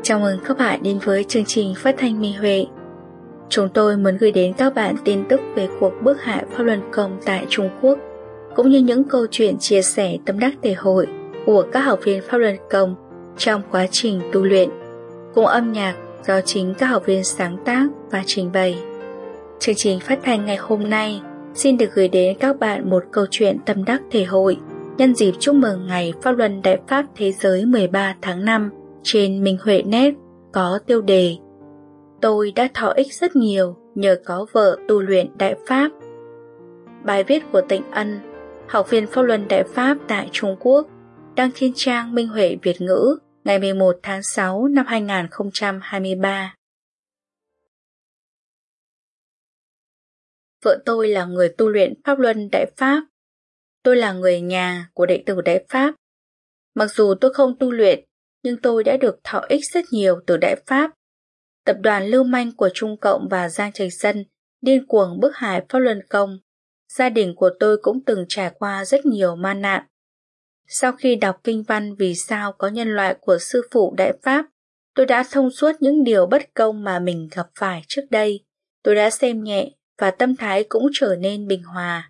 Chào mừng các bạn đến với chương trình phát thanh Minh Huệ. Chúng tôi muốn gửi đến các bạn tin tức về cuộc bức hại Pháp Luân Công tại Trung Quốc, cũng như những câu chuyện chia sẻ tâm đắc thể hội của các học viên Pháp Luân Công trong quá trình tu luyện, cùng âm nhạc do chính các học viên sáng tác và trình bày. Chương trình phát thanh ngày hôm nay xin được gửi đến các bạn một câu chuyện tâm đắc thể hội nhân dịp chúc mừng ngày Pháp Luân Đại Pháp Thế giới 13 tháng 5 trên Minh Huệ Net, có tiêu đề Tôi đã thọ ích rất nhiều nhờ có vợ tu luyện Đại Pháp. Bài viết của Tịnh Ân, học viên Pháp Luân Đại Pháp tại Trung Quốc, đăng trên trang Minh Huệ Việt ngữ ngày 11 tháng 6 năm 2023. Vợ tôi là người tu luyện Pháp Luân Đại Pháp. Tôi là người nhà của đệ tử Đại Pháp. Mặc dù tôi không tu luyện, nhưng tôi đã được thọ ích rất nhiều từ Đại Pháp. Tập đoàn lưu manh của Trung Cộng và Giang Trạch Dân điên cuồng bức hại Pháp Luân Công. Gia đình của tôi cũng từng trải qua rất nhiều man nạn. Sau khi đọc kinh văn Vì sao có nhân loại của sư phụ Đại Pháp, tôi đã thông suốt những điều bất công mà mình gặp phải trước đây. Tôi đã xem nhẹ và tâm thái cũng trở nên bình hòa.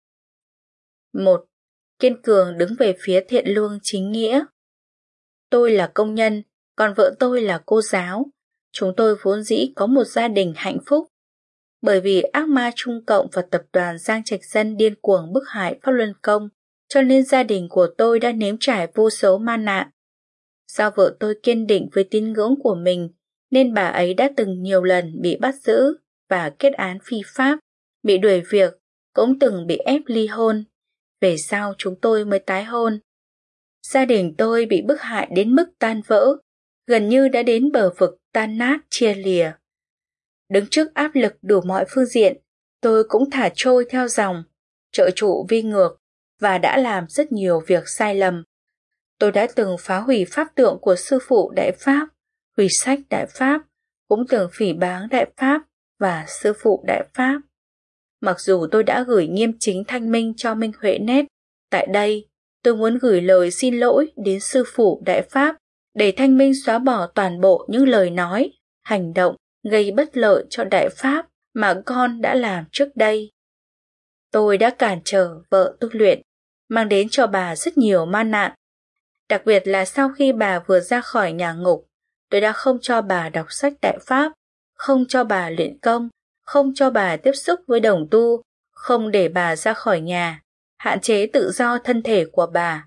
1. Kiên cường đứng về phía thiện lương chính nghĩa. Tôi là công nhân, còn vợ tôi là cô giáo. Chúng tôi vốn dĩ có một gia đình hạnh phúc. Bởi vì ác ma Trung Cộng và tập đoàn Giang Trạch Dân điên cuồng bức hại Pháp Luân Công, cho nên gia đình của tôi đã nếm trải vô số man nạn. Do vợ tôi kiên định với tín ngưỡng của mình, nên bà ấy đã từng nhiều lần bị bắt giữ và kết án phi pháp, bị đuổi việc, cũng từng bị ép ly hôn. Về sau chúng tôi mới tái hôn. Gia đình tôi bị bức hại đến mức tan vỡ, gần như đã đến bờ vực tan nát chia lìa. Đứng trước áp lực đủ mọi phương diện, tôi cũng thả trôi theo dòng, trợ trụ vi ngược và đã làm rất nhiều việc sai lầm. Tôi đã từng phá hủy pháp tượng của sư phụ Đại Pháp, hủy sách Đại Pháp, cũng từng phỉ báng Đại Pháp và sư phụ Đại Pháp. Mặc dù tôi đã gửi nghiêm chính thanh minh cho Minh Huệ Net, tại đây tôi muốn gửi lời xin lỗi đến sư phụ Đại Pháp để thanh minh xóa bỏ toàn bộ những lời nói, hành động gây bất lợi cho Đại Pháp mà con đã làm trước đây. Tôi đã cản trở vợ tu luyện, mang đến cho bà rất nhiều man nạn. Đặc biệt là sau khi bà vừa ra khỏi nhà ngục, tôi đã không cho bà đọc sách Đại Pháp, không cho bà luyện công, không cho bà tiếp xúc với đồng tu, không để bà ra khỏi nhà, hạn chế tự do thân thể của bà.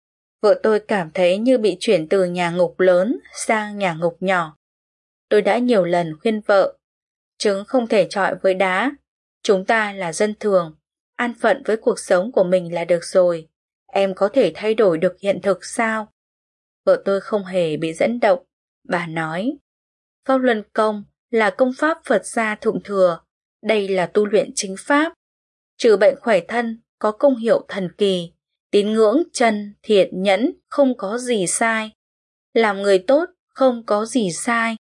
Vợ tôi cảm thấy như bị chuyển từ nhà ngục lớn sang nhà ngục nhỏ. Tôi đã nhiều lần khuyên vợ, trứng không thể chọi với đá, chúng ta là dân thường, an phận với cuộc sống của mình là được rồi, em có thể thay đổi được hiện thực sao? Vợ tôi không hề bị dẫn động, bà nói, Pháp Luân Công là công pháp Phật gia thượng thừa, đây là tu luyện chính pháp, trừ bệnh khỏe thân, có công hiệu thần kỳ, tín ngưỡng chân, thiện nhẫn không có gì sai, làm người tốt không có gì sai.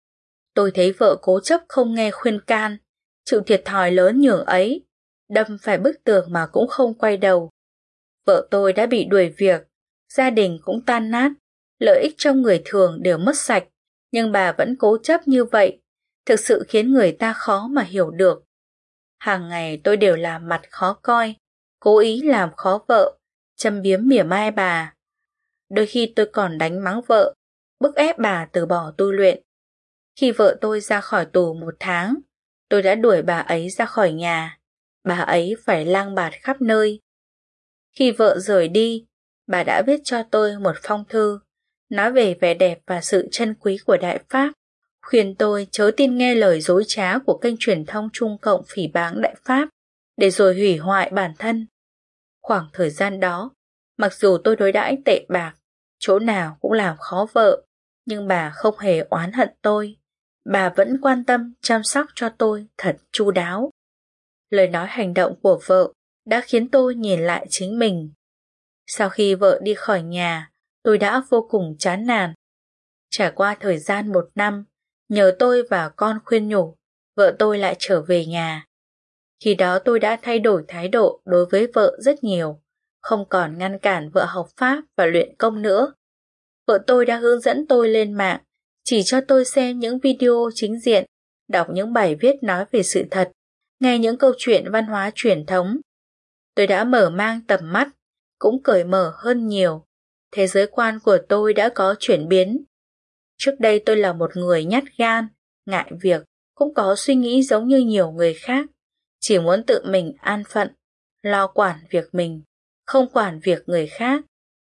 Tôi thấy vợ cố chấp không nghe khuyên can, chịu thiệt thòi lớn nhường ấy, đâm phải bức tường mà cũng không quay đầu. Vợ tôi đã bị đuổi việc, gia đình cũng tan nát, lợi ích trong người thường đều mất sạch, nhưng bà vẫn cố chấp như vậy, thực sự khiến người ta khó mà hiểu được. Hàng ngày tôi đều làm mặt khó coi, cố ý làm khó vợ, châm biếm mỉa mai bà. Đôi khi tôi còn đánh mắng vợ, bức ép bà từ bỏ tu luyện. Khi vợ tôi ra khỏi tù 1 tháng, tôi đã đuổi bà ấy ra khỏi nhà. Bà ấy phải lang bạt khắp nơi. Khi vợ rời đi, bà đã viết cho tôi một phong thư, nói về vẻ đẹp và sự trân quý của Đại Pháp, khuyên tôi chớ tin nghe lời dối trá của kênh truyền thông Trung Cộng phỉ báng Đại Pháp, để rồi hủy hoại bản thân. Khoảng thời gian đó, mặc dù tôi đối đãi tệ bạc, chỗ nào cũng làm khó vợ, nhưng bà không hề oán hận tôi. Bà vẫn quan tâm chăm sóc cho tôi thật chu đáo. Lời nói hành động của vợ đã khiến tôi nhìn lại chính mình. Sau khi vợ đi khỏi nhà, tôi đã vô cùng chán nản. Trải qua thời gian 1 năm, nhờ tôi và con khuyên nhủ, vợ tôi lại trở về nhà. Khi đó tôi đã thay đổi thái độ đối với vợ rất nhiều, không còn ngăn cản vợ học pháp và luyện công nữa. Vợ tôi đã hướng dẫn tôi lên mạng, chỉ cho tôi xem những video chính diện, đọc những bài viết nói về sự thật, nghe những câu chuyện văn hóa truyền thống. Tôi đã mở mang tầm mắt, cũng cởi mở hơn nhiều. Thế giới quan của tôi đã có chuyển biến. Trước đây tôi là một người nhát gan, ngại việc, cũng có suy nghĩ giống như nhiều người khác, chỉ muốn tự mình an phận, lo quản việc mình, không quản việc người khác.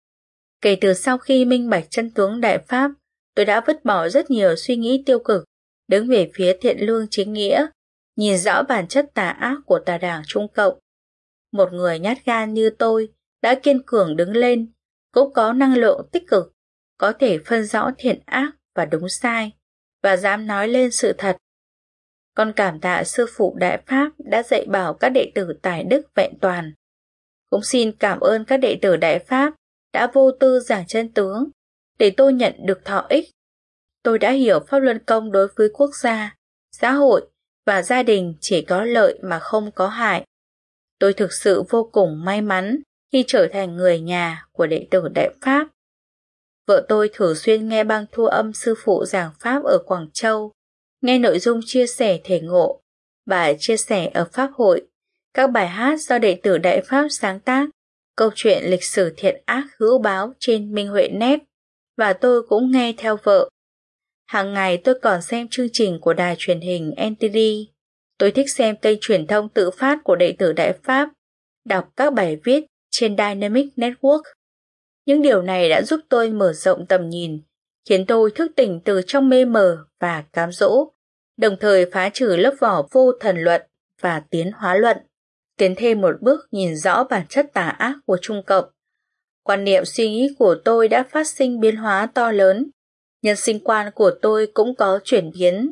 Kể từ sau khi minh bạch chân tướng Đại Pháp, tôi đã vứt bỏ rất nhiều suy nghĩ tiêu cực, đứng về phía thiện lương chính nghĩa, nhìn rõ bản chất tà ác của tà đảng Trung Cộng. Một người nhát gan như tôi đã kiên cường đứng lên, cũng có năng lượng tích cực, có thể phân rõ thiện ác và đúng sai, và dám nói lên sự thật. Con cảm tạ sư phụ Đại Pháp đã dạy bảo các đệ tử tài đức vẹn toàn. Cũng xin cảm ơn các đệ tử Đại Pháp đã vô tư giảng chân tướng, để tôi nhận được thọ ích. Tôi đã hiểu pháp luân công đối với quốc gia, xã hội và gia đình chỉ có lợi mà không có hại. Tôi thực sự vô cùng may mắn khi trở thành người nhà của đệ tử Đại Pháp. Vợ tôi thường xuyên nghe băng thu âm sư phụ giảng Pháp ở Quảng Châu, nghe nội dung chia sẻ thể ngộ, bài chia sẻ ở Pháp hội, các bài hát do đệ tử Đại Pháp sáng tác, câu chuyện lịch sử thiện ác hữu báo trên Minh Huệ Net, và tôi cũng nghe theo vợ. Hàng ngày tôi còn xem chương trình của đài truyền hình NTD. Tôi thích xem kênh truyền thông tự phát của đệ tử Đại Pháp, đọc các bài viết trên Dynamic Network. Những điều này đã giúp tôi mở rộng tầm nhìn, khiến tôi thức tỉnh từ trong mê mờ và cám dỗ, đồng thời phá trừ lớp vỏ vô thần luận và tiến hóa luận, tiến thêm một bước nhìn rõ bản chất tà ác của Trung Cộng. Quan niệm suy nghĩ của tôi đã phát sinh biến hóa to lớn, nhân sinh quan của tôi cũng có chuyển biến.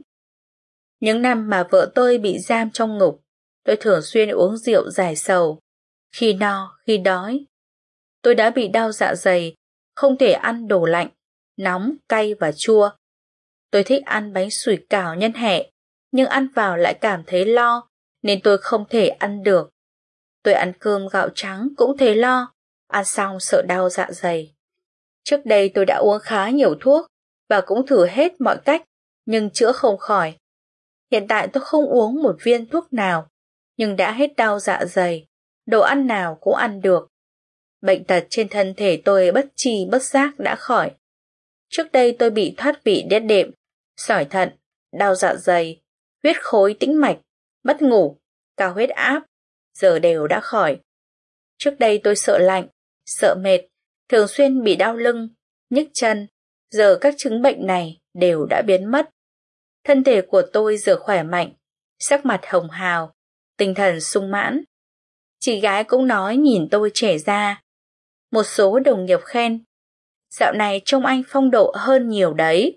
Những năm mà vợ tôi bị giam trong ngục, tôi thường xuyên uống rượu giải sầu, khi no, khi đói. Tôi đã bị đau dạ dày, không thể ăn đồ lạnh, nóng, cay và chua. Tôi thích ăn bánh sủi cảo nhân hẹ, nhưng ăn vào lại cảm thấy lo, nên tôi không thể ăn được. Tôi ăn cơm gạo trắng cũng thấy lo, ăn xong sợ đau dạ dày. Trước đây tôi đã uống khá nhiều thuốc, và cũng thử hết mọi cách, nhưng chữa không khỏi. Hiện tại tôi không uống một viên thuốc nào, nhưng đã hết đau dạ dày, đồ ăn nào cũng ăn được. Bệnh tật trên thân thể tôi bất tri bất giác đã khỏi. Trước đây tôi bị thoát vị đét đệm, sỏi thận, đau dạ dày, huyết khối tĩnh mạch, mất ngủ, cao huyết áp, giờ đều đã khỏi. Trước đây tôi sợ lạnh, sợ mệt, thường xuyên bị đau lưng, nhức chân, giờ các chứng bệnh này đều đã biến mất. Thân thể của tôi giờ khỏe mạnh, sắc mặt hồng hào, tinh thần sung mãn. Chị gái cũng nói nhìn tôi trẻ ra. Một số đồng nghiệp khen, dạo này trông anh phong độ hơn nhiều đấy.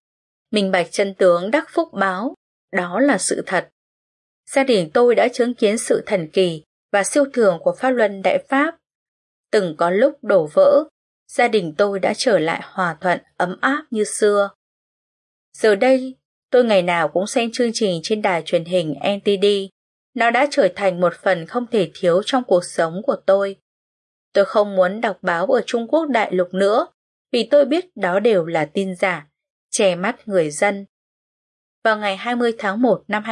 Minh bạch chân tướng đắc phúc báo, đó là sự thật. Gia đình tôi đã chứng kiến sự thần kỳ và siêu thường của pháp luân Đại Pháp. Từng có lúc đổ vỡ, gia đình tôi đã trở lại hòa thuận, ấm áp như xưa. Giờ đây, tôi ngày nào cũng xem chương trình trên đài truyền hình NTD. Nó đã trở thành một phần không thể thiếu trong cuộc sống của tôi. Tôi không muốn đọc báo ở Trung Quốc đại lục nữa, vì tôi biết đó đều là tin giả, che mắt người dân. Vào ngày 20 tháng 1 năm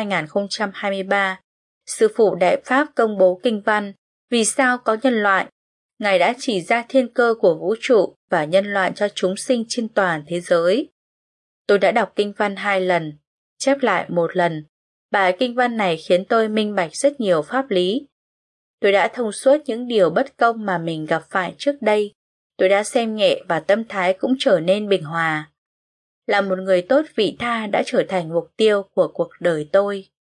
2023, Sư phụ Đại Pháp công bố kinh văn Vì sao có nhân loại. Ngài đã chỉ ra thiên cơ của vũ trụ và nhân loại cho chúng sinh trên toàn thế giới. Tôi đã đọc kinh văn 2 lần, chép lại 1 lần. Bài kinh văn này khiến tôi minh bạch rất nhiều pháp lý. Tôi đã thông suốt những điều bất công mà mình gặp phải trước đây. Tôi đã xem nhẹ và tâm thái cũng trở nên bình hòa. Là một người tốt vị tha đã trở thành mục tiêu của cuộc đời tôi.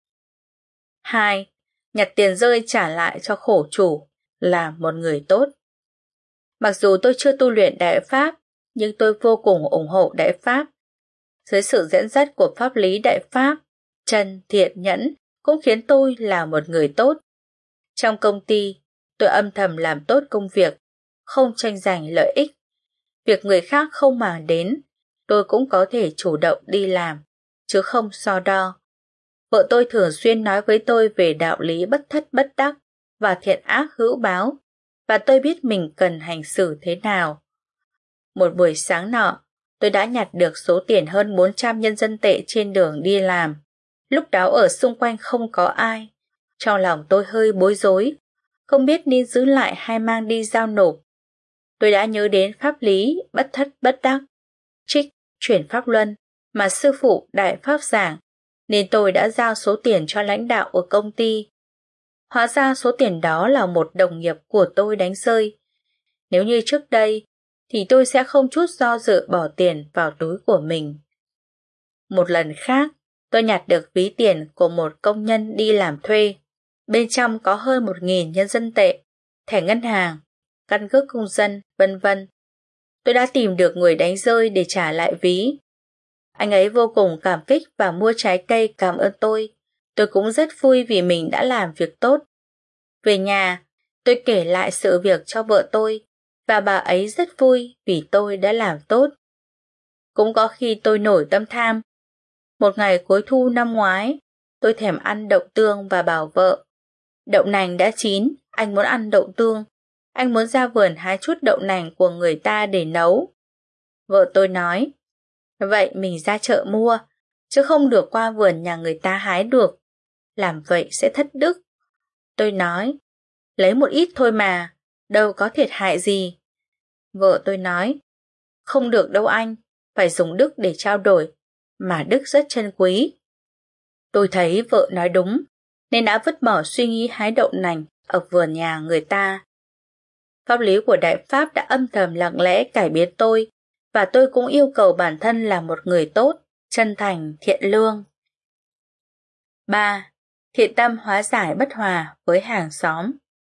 2. Nhặt tiền rơi trả lại cho khổ chủ, là một người tốt. Mặc dù tôi chưa tu luyện Đại Pháp, nhưng tôi vô cùng ủng hộ Đại Pháp. Dưới sự dẫn dắt của pháp lý Đại Pháp, chân, thiện, nhẫn cũng khiến tôi là một người tốt. Trong công ty, tôi âm thầm làm tốt công việc, không tranh giành lợi ích. Việc người khác không màng đến, tôi cũng có thể chủ động đi làm, chứ không so đo. Vợ tôi thường xuyên nói với tôi về đạo lý bất thất bất đắc và thiện ác hữu báo, và tôi biết mình cần hành xử thế nào. Một buổi sáng nọ, tôi đã nhặt được số tiền hơn 400 nhân dân tệ trên đường đi làm. Lúc đó ở xung quanh không có ai. Trong lòng tôi hơi bối rối, không biết nên giữ lại hay mang đi giao nộp. Tôi đã nhớ đến pháp lý bất thất bất đắc, trích, chuyển pháp luân mà sư phụ Đại Pháp giảng, nên tôi đã giao số tiền cho lãnh đạo ở công ty. Hóa ra số tiền đó là một đồng nghiệp của tôi đánh rơi. Nếu như trước đây, thì tôi sẽ không chút do dự bỏ tiền vào túi của mình. Một lần khác, tôi nhặt được ví tiền của một công nhân đi làm thuê. Bên trong có hơn 1.000 nhân dân tệ, thẻ ngân hàng, căn cước công dân, vân vân. Tôi đã tìm được người đánh rơi để trả lại ví. Anh ấy vô cùng cảm kích và mua trái cây cảm ơn tôi. Tôi cũng rất vui vì mình đã làm việc tốt. Về nhà, tôi kể lại sự việc cho vợ tôi và bà ấy rất vui vì tôi đã làm tốt. Cũng có khi tôi nổi tâm tham. Một ngày cuối thu năm ngoái, tôi thèm ăn đậu tương và bảo vợ: đậu nành đã chín, anh muốn ăn đậu tương. Anh muốn ra vườn hái chút đậu nành của người ta để nấu. Vợ tôi nói: vậy mình ra chợ mua, chứ không được qua vườn nhà người ta hái được. Làm vậy sẽ thất đức. Tôi nói: lấy một ít thôi mà, đâu có thiệt hại gì. Vợ tôi nói: không được đâu anh, phải dùng đức để trao đổi, mà đức rất chân quý. Tôi thấy vợ nói đúng, nên đã vứt bỏ suy nghĩ hái đậu nành ở vườn nhà người ta. Pháp lý của Đại Pháp đã âm thầm lặng lẽ cải biến tôi, và tôi cũng yêu cầu bản thân là một người tốt, chân thành, thiện lương. 3. Thiện tâm hóa giải bất hòa với hàng xóm.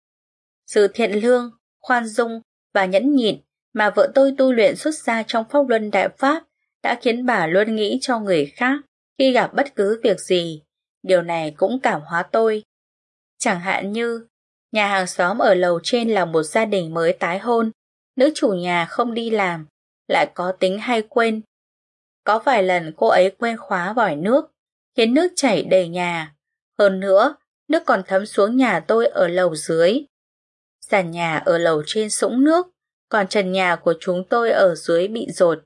Sự thiện lương, khoan dung và nhẫn nhịn mà vợ tôi tu luyện xuất ra trong pháp luân Đại Pháp đã khiến bà luôn nghĩ cho người khác khi gặp bất cứ việc gì. Điều này cũng cảm hóa tôi. Chẳng hạn như, nhà hàng xóm ở lầu trên là một gia đình mới tái hôn, nữ chủ nhà không đi làm, lại có tính hay quên. Có vài lần cô ấy quên khóa vòi nước, khiến nước chảy đầy nhà. Hơn nữa, nước còn thấm xuống nhà tôi ở lầu dưới. Sàn nhà ở lầu trên sũng nước, còn trần nhà của chúng tôi ở dưới bị dột.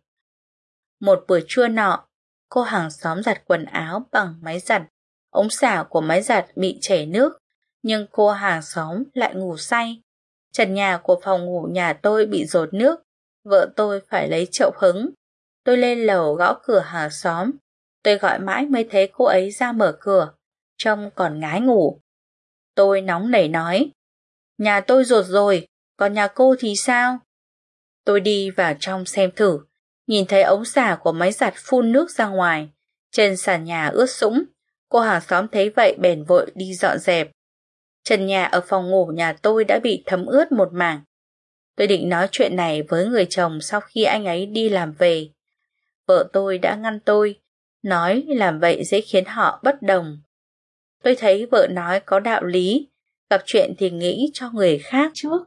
Một buổi trưa nọ, cô hàng xóm giặt quần áo bằng máy giặt. Ống xả của máy giặt bị chảy nước, nhưng cô hàng xóm lại ngủ say. Trần nhà của phòng ngủ nhà tôi bị dột nước, vợ tôi phải lấy chậu hứng. Tôi lên lầu gõ cửa hàng xóm. Tôi gọi mãi mới thấy cô ấy ra mở cửa, trông còn ngái ngủ. Tôi nóng nảy nói: nhà tôi dột rồi, còn nhà cô thì sao? Tôi đi vào trong xem thử, nhìn thấy ống xả của máy giặt phun nước ra ngoài, trên sàn nhà ướt sũng. Cô hàng xóm thấy vậy bèn vội đi dọn dẹp. Trần nhà ở phòng ngủ nhà tôi đã bị thấm ướt một mảng. Tôi định nói chuyện này với người chồng sau khi anh ấy đi làm về. Vợ tôi đã ngăn tôi, nói làm vậy dễ khiến họ bất đồng. Tôi thấy vợ nói có đạo lý, gặp chuyện thì nghĩ cho người khác trước.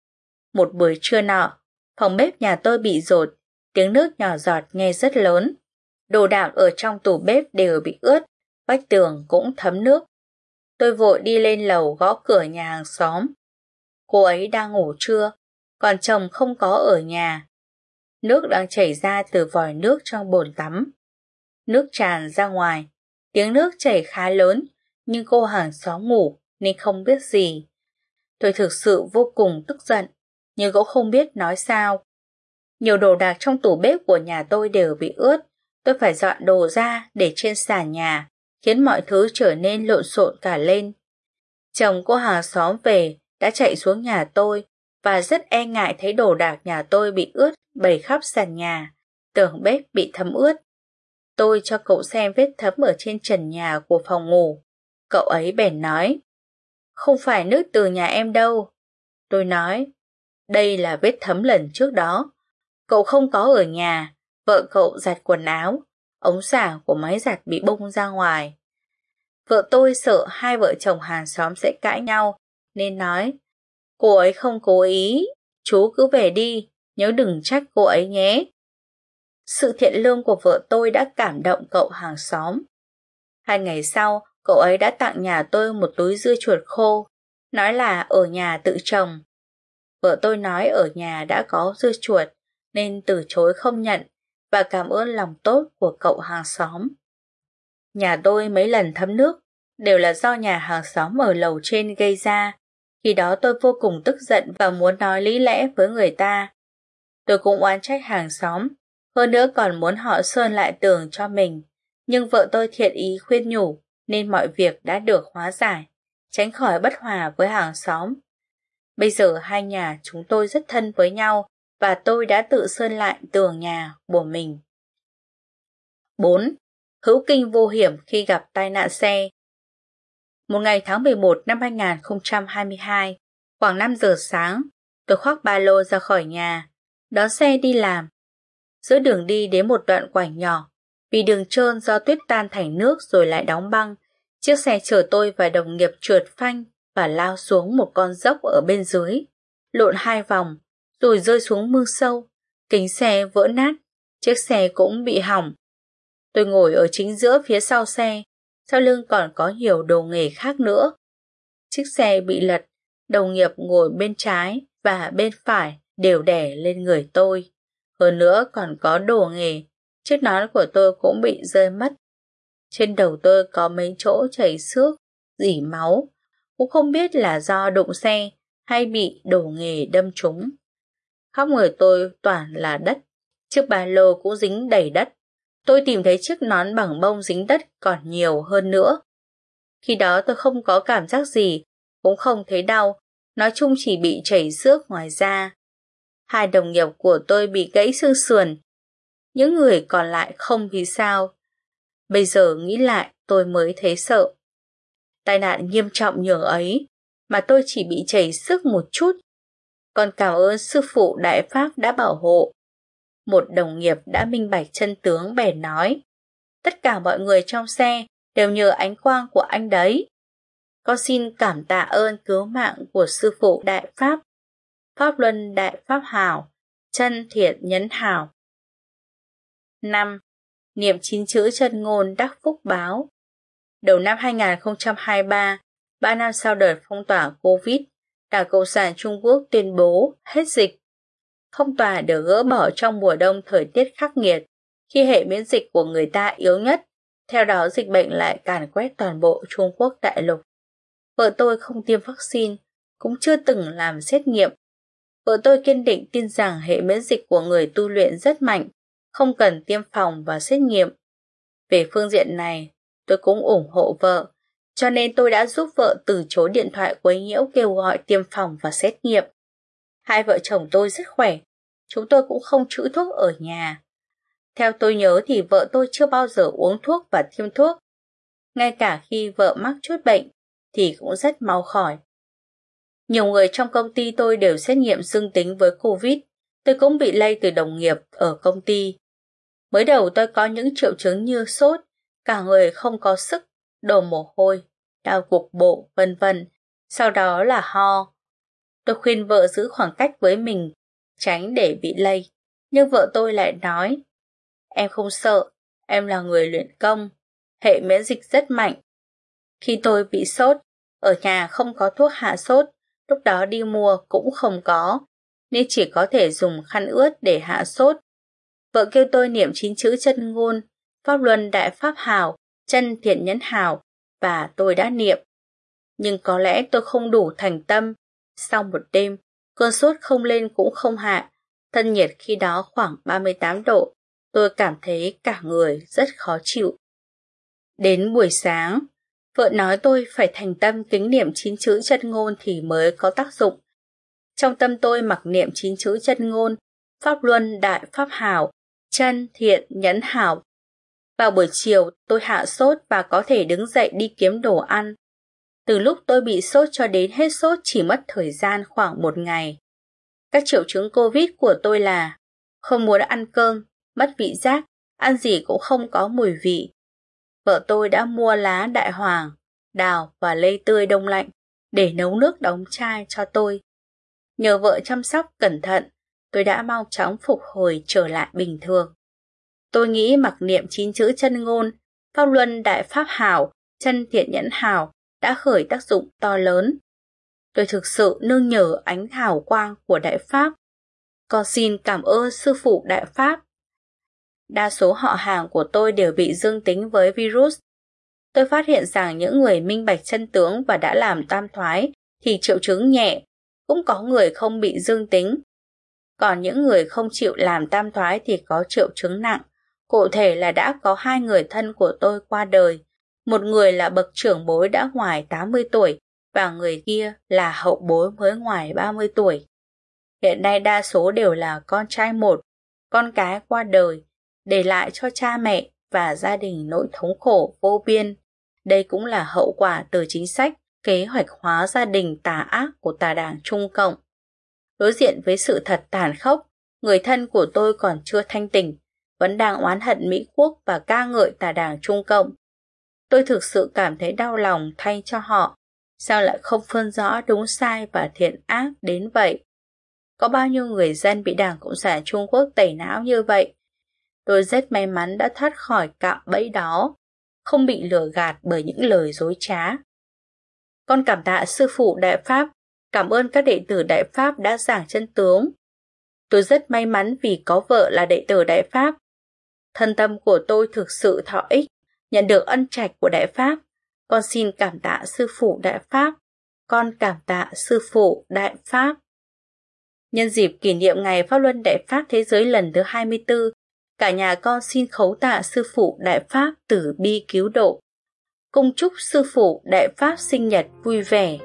Một buổi trưa nọ, phòng bếp nhà tôi bị dột, tiếng nước nhỏ giọt nghe rất lớn. Đồ đạc ở trong tủ bếp đều bị ướt, vách tường cũng thấm nước. Tôi vội đi lên lầu gõ cửa nhà hàng xóm. Cô ấy đang ngủ trưa, còn chồng không có ở nhà. Nước đang chảy ra từ vòi nước trong bồn tắm. Nước tràn ra ngoài, tiếng nước chảy khá lớn, nhưng cô hàng xóm ngủ nên không biết gì. Tôi thực sự vô cùng tức giận, nhưng cũng không biết nói sao. Nhiều đồ đạc trong tủ bếp của nhà tôi đều bị ướt. Tôi phải dọn đồ ra để trên sàn nhà, khiến mọi thứ trở nên lộn xộn cả lên. Chồng cô hàng xóm về đã chạy xuống nhà tôi và rất e ngại thấy đồ đạc nhà tôi bị ướt bày khắp sàn nhà, tường bếp bị thấm ướt. Tôi cho cậu xem vết thấm ở trên trần nhà của phòng ngủ. Cậu ấy bèn nói: không phải nước từ nhà em đâu. Tôi nói: đây là vết thấm lần trước đó. Cậu không có ở nhà, vợ cậu giặt quần áo, ống xả của máy giặt bị bung ra ngoài. Vợ tôi sợ hai vợ chồng hàng xóm sẽ cãi nhau, nên nói: cô ấy không cố ý, chú cứ về đi, nhớ đừng trách cô ấy nhé. Sự thiện lương của vợ tôi đã cảm động cậu hàng xóm. 2 ngày sau, cậu ấy đã tặng nhà tôi một túi dưa chuột khô, nói là ở nhà tự trồng. Vợ tôi nói ở nhà đã có dưa chuột, nên từ chối không nhận, và cảm ơn lòng tốt của cậu hàng xóm. Nhà tôi mấy lần thấm nước đều là do nhà hàng xóm ở lầu trên gây ra. Khi đó tôi vô cùng tức giận và muốn nói lý lẽ với người ta. Tôi cũng oán trách hàng xóm, hơn nữa còn muốn họ sơn lại tường cho mình. Nhưng vợ tôi thiện ý khuyên nhủ nên mọi việc đã được hóa giải, tránh khỏi bất hòa với hàng xóm. Bây giờ hai nhà chúng tôi rất thân với nhau và tôi đã tự sơn lại tường nhà của mình. 4. Hữu kinh vô hiểm khi gặp tai nạn xe. Một ngày tháng 11 năm 2022, khoảng 5 giờ sáng, tôi khoác ba lô ra khỏi nhà, đón xe đi làm. Giữa đường đi đến một đoạn quảnh nhỏ, vì đường trơn do tuyết tan thành nước rồi lại đóng băng, chiếc xe chở tôi và đồng nghiệp trượt phanh và lao xuống một con dốc ở bên dưới, lộn 2 vòng, rồi rơi xuống mương sâu, kính xe vỡ nát, chiếc xe cũng bị hỏng. Tôi ngồi ở chính giữa phía sau xe, sau lưng còn có nhiều đồ nghề khác nữa. Chiếc xe bị lật, đồng nghiệp ngồi bên trái và bên phải đều đè lên người tôi. Hơn nữa còn có đồ nghề, chiếc nón của tôi cũng bị rơi mất. Trên đầu tôi có mấy chỗ chảy xước, rỉ máu, cũng không biết là do đụng xe hay bị đồ nghề đâm trúng. Khắp người tôi toàn là đất, chiếc ba lô cũng dính đầy đất. Tôi tìm thấy chiếc nón bằng bông dính đất còn nhiều hơn nữa. Khi đó tôi không có cảm giác gì, cũng không thấy đau, nói chung chỉ bị chảy xước ngoài da. Hai đồng nghiệp của tôi bị gãy xương sườn, những người còn lại không thì sao. Bây giờ nghĩ lại tôi mới thấy sợ. Tai nạn nghiêm trọng nhường ấy mà tôi chỉ bị chảy xước một chút. Còn cảm ơn sư phụ Đại Pháp đã bảo hộ. Một đồng nghiệp đã minh bạch chân tướng bèn nói, tất cả mọi người trong xe đều nhờ ánh quang của anh đấy. Con xin cảm tạ ơn cứu mạng của sư phụ Đại Pháp, Pháp Luân Đại Pháp Hảo, chân thiện nhấn hảo. 5. Niệm 9 chữ chân ngôn đắc phúc báo. Đầu năm 2023, 3 năm sau đợt phong tỏa Covid, Đảng Cộng sản Trung Quốc tuyên bố hết dịch. Phong tỏa được gỡ bỏ trong mùa đông thời tiết khắc nghiệt, khi hệ miễn dịch của người ta yếu nhất, theo đó dịch bệnh lại càn quét toàn bộ Trung Quốc đại lục. Vợ tôi không tiêm vaccine, cũng chưa từng làm xét nghiệm. Vợ tôi kiên định tin rằng hệ miễn dịch của người tu luyện rất mạnh, không cần tiêm phòng và xét nghiệm. Về phương diện này, tôi cũng ủng hộ vợ, cho nên tôi đã giúp vợ từ chối điện thoại quấy nhiễu kêu gọi tiêm phòng và xét nghiệm. Hai vợ chồng tôi rất khỏe, chúng tôi cũng không trữ thuốc ở nhà. Theo tôi nhớ thì vợ tôi chưa bao giờ uống thuốc và tiêm thuốc. Ngay cả khi vợ mắc chút bệnh thì cũng rất mau khỏi. Nhiều người trong công ty tôi đều xét nghiệm dương tính với Covid, tôi cũng bị lây từ đồng nghiệp ở công ty. Mới đầu tôi có những triệu chứng như sốt, cả người không có sức, đổ mồ hôi, đau cục bộ, vân vân. Sau đó là ho. Tôi khuyên vợ giữ khoảng cách với mình, tránh để bị lây. Nhưng vợ tôi lại nói, em không sợ, em là người luyện công, hệ miễn dịch rất mạnh. Khi tôi bị sốt, ở nhà không có thuốc hạ sốt, lúc đó đi mua cũng không có, nên chỉ có thể dùng khăn ướt để hạ sốt. Vợ kêu tôi niệm 9 chữ chân ngôn, Pháp Luân Đại Pháp Hảo, chân thiện nhẫn hảo, và tôi đã niệm. Nhưng có lẽ tôi không đủ thành tâm. Sau một đêm, cơn sốt không lên cũng không hạ, thân nhiệt khi đó khoảng 38 độ, tôi cảm thấy cả người rất khó chịu. Đến buổi sáng, vợ nói tôi phải thành tâm kính niệm 9 chữ chân ngôn thì mới có tác dụng. Trong tâm tôi mặc niệm 9 chữ chân ngôn, Pháp Luân Đại Pháp Hảo, chân thiện nhẫn hảo. Vào buổi chiều tôi hạ sốt và có thể đứng dậy đi kiếm đồ ăn. Từ lúc tôi bị sốt cho đến hết sốt chỉ mất thời gian khoảng 1 ngày. Các triệu chứng Covid của tôi là không muốn ăn cơm, mất vị giác, ăn gì cũng không có mùi vị. Vợ tôi đã mua lá đại hoàng, đào và lê tươi đông lạnh để nấu nước đóng chai cho tôi. Nhờ vợ chăm sóc cẩn thận, tôi đã mau chóng phục hồi trở lại bình thường. Tôi nghĩ mặc niệm 9 chữ chân ngôn, Pháp Luân Đại Pháp Hảo, chân thiện nhẫn hảo đã khởi tác dụng to lớn. Tôi thực sự nương nhờ ánh hào quang của Đại Pháp. Con xin cảm ơn sư phụ Đại Pháp Đa số họ hàng của tôi đều bị dương tính với virus. Tôi phát hiện rằng những người minh bạch chân tướng và đã làm tam thoái thì triệu chứng nhẹ, cũng có người không bị dương tính. Còn những người không chịu làm tam thoái thì có triệu chứng nặng. Cụ thể là đã có 2 người thân của tôi qua đời. Một người là bậc trưởng bối đã ngoài 80 tuổi và người kia là hậu bối mới ngoài 30 tuổi. Hiện nay đa số đều là con trai một, con cái qua đời, để lại cho cha mẹ và gia đình nỗi thống khổ vô biên. Đây cũng là hậu quả từ chính sách kế hoạch hóa gia đình tà ác của tà đảng Trung Cộng. Đối diện với sự thật tàn khốc, người thân của tôi còn chưa thanh tỉnh, vẫn đang oán hận Mỹ Quốc và ca ngợi tà đảng Trung Cộng. Tôi thực sự cảm thấy đau lòng thay cho họ, sao lại không phân rõ đúng sai và thiện ác đến vậy? Có bao nhiêu người dân bị Đảng Cộng sản Trung Quốc tẩy não như vậy? Tôi rất may mắn đã thoát khỏi cạm bẫy đó, không bị lừa gạt bởi những lời dối trá. Con cảm tạ sư phụ Đại Pháp, cảm ơn các đệ tử Đại Pháp đã giảng chân tướng. Tôi rất may mắn vì có vợ là đệ tử Đại Pháp. Thân tâm của tôi thực sự thọ ích, nhận được ân trạch của Đại Pháp. Con xin cảm tạ sư phụ Đại Pháp. Con cảm tạ sư phụ Đại Pháp. Nhân dịp kỷ niệm Ngày Pháp Luân Đại Pháp Thế giới lần thứ 24, cả nhà con xin khấu tạ sư phụ Đại Pháp tử bi cứu độ. Cung chúc sư phụ Đại Pháp sinh nhật vui vẻ.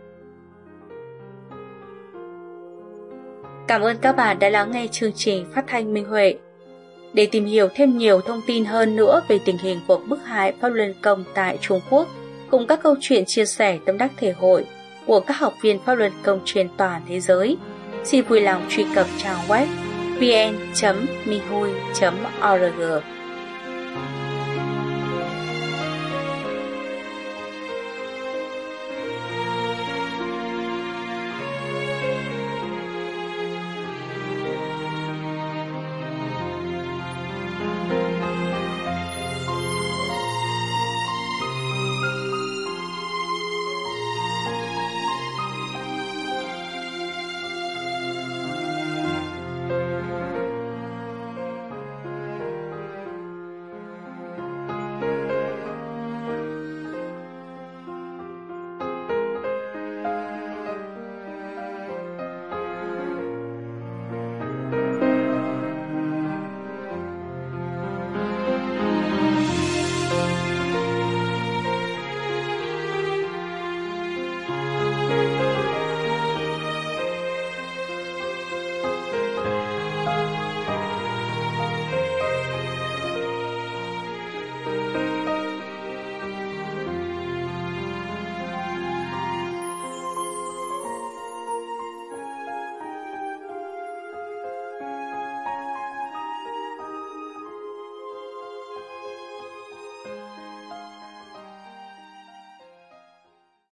Cảm ơn các bạn đã lắng nghe chương trình phát thanh Minh Huệ. Để tìm hiểu thêm nhiều thông tin hơn nữa về tình hình cuộc bức hại Pháp Luân Công tại Trung Quốc, cùng các câu chuyện chia sẻ tâm đắc thể hội của các học viên Pháp Luân Công trên toàn thế giới, xin vui lòng truy cập trang web vn.minhui.org.